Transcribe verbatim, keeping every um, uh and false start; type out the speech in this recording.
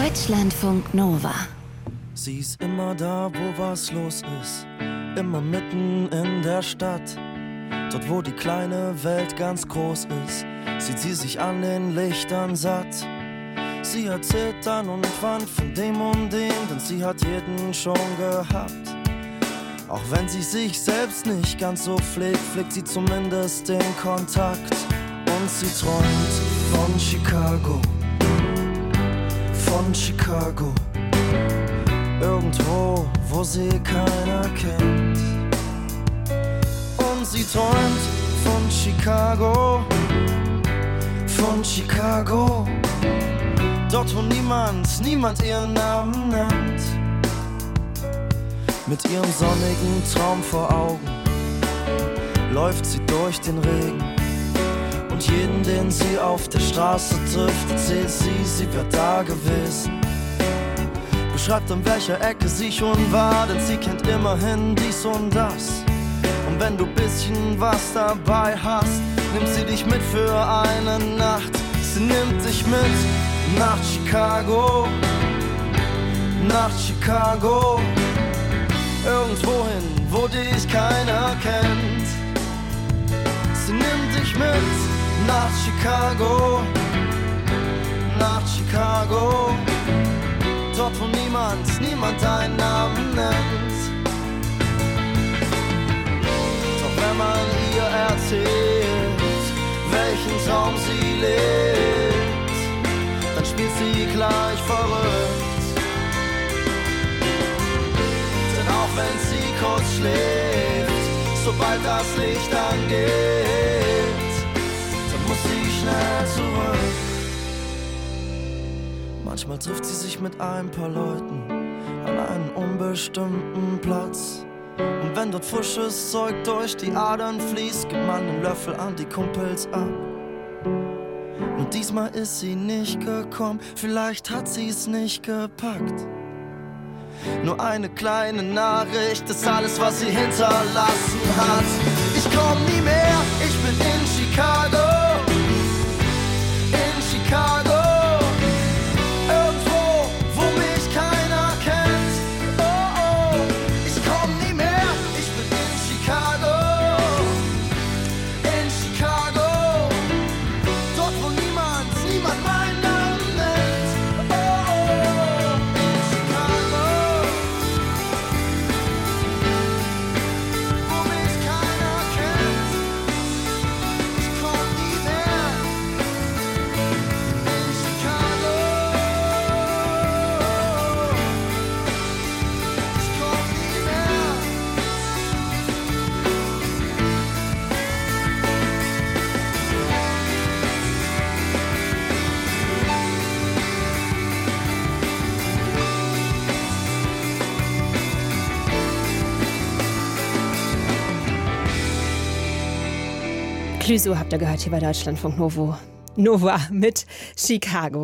Deutschlandfunk Nova. Sie ist immer da, wo was los ist, immer mitten in der Stadt. Dort, wo die kleine Welt ganz groß ist, sieht sie sich an den Lichtern satt. Sie erzählt dann und wann von dem und dem, denn sie hat jeden schon gehabt. Auch wenn sie sich selbst nicht ganz so pflegt, pflegt sie zumindest den Kontakt. Und sie träumt von Chicago, von Chicago, irgendwo, wo sie keiner kennt. Und sie träumt von Chicago, von Chicago, dort wo niemand, niemand ihren Namen nennt. Mit ihrem sonnigen Traum vor Augen läuft sie durch den Regen. Und jeden, den sie auf der Straße trifft, erzählt sie, sie wäre da gewesen. Beschreibt, an welcher Ecke sie schon war, denn sie kennt immerhin dies und das. Und wenn du bisschen was dabei hast, nimmt sie dich mit für eine Nacht. Sie nimmt dich mit nach Chicago, nach Chicago, irgendwohin, wo dich keiner kennt. Sie nimmt dich mit nach Chicago, nach Chicago, dort wo niemand, niemand deinen Namen nennt. Doch wenn man ihr erzählt, welchen Traum sie lebt, dann spielt sie gleich verrückt. Denn auch wenn sie kurz schläft, sobald das Licht angeht, dann muss sie schnell zurück. Manchmal trifft sie sich mit ein paar Leuten an einem unbestimmten Platz. Und wenn dort frisches Zeug durch die Adern fließt, gibt man einen Löffel an die Kumpels ab. Und diesmal ist sie nicht gekommen, vielleicht hat sie's nicht gepackt. Nur eine kleine Nachricht ist alles, was sie hinterlassen hat. Ich komm nie mehr, ich bin in Chicago, in Chicago. Clouseau habt ihr gehört hier bei Deutschlandfunk Novo. Nova mit Chicago.